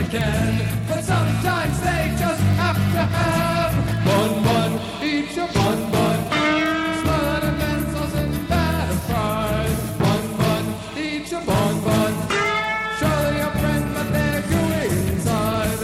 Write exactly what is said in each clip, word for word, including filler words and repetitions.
can. But sometimes they just have to have bun bun, eat your bun bun. Smile at a man's sauce and bad of pride. Bun bun, eat your bun bun. Surely your friend, but they're gooey inside.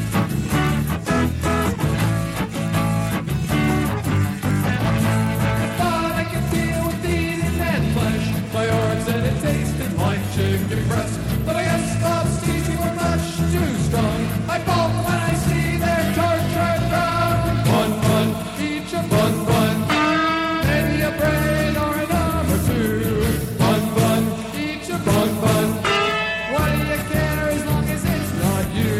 Thought I could deal with eating that flesh. My org said it tasted like chicken breast, but I guess Bob's teaching were much too strong. I balk when I see their tortured brown. Bun bun, eat your bun bun. Maybe a brain or an arm or two. Bun bun, eat your bun bun. Why do you care as long as it's not you?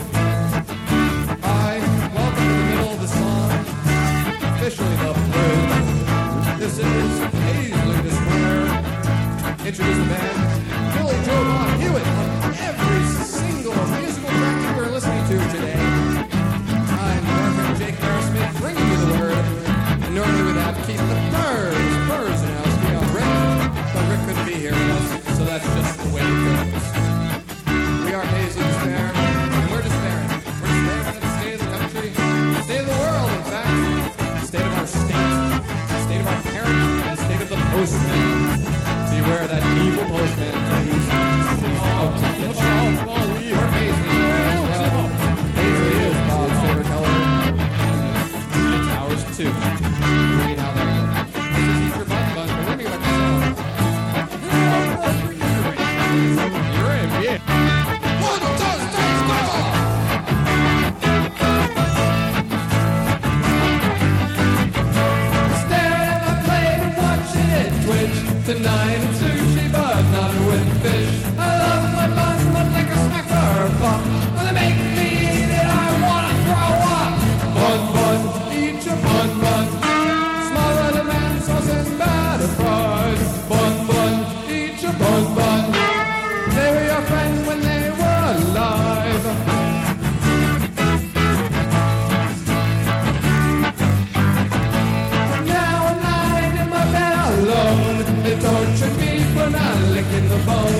Hi, welcome to the middle of the song. Officially the third. This is Paisley to Square. Introduce the band. Billy Joe Bob Hewitt on every single musical track you are listening to today. I'm Reverend Jake Harrismith, bringing you the word. And normally we'd have to keep the purrs, purrs in house. We have Rick, but Rick couldn't be here with us, so that's just the way it goes. We are Paisley Despair, and we're despairing. We're despairing at the state of the country, the state of the world, in fact, the state of our state, the state of our parents, and the state of the postman. Beware that evil postman. Please. Oh, get you. We're Paisley as well. Paisley is Bob's favorite color. It's ours too. Read how that goes. This is Eat Your Bun Bun. We're learning about the song. You're in, yeah. One, two, three, go! Staring at my plate and watching it twitch. Tonight it's sushi, but not with fish. I love my bun, but like a smack or a pop. When they make me eat it, I wanna throw up. Bun bun, eat your bun bun. Smaller than man sauce and bad of pride. Bun bun, eat your bun bun. They were your friends when they were alive. Now I'm lying in my bed alone. They tortured me for not licking the bone.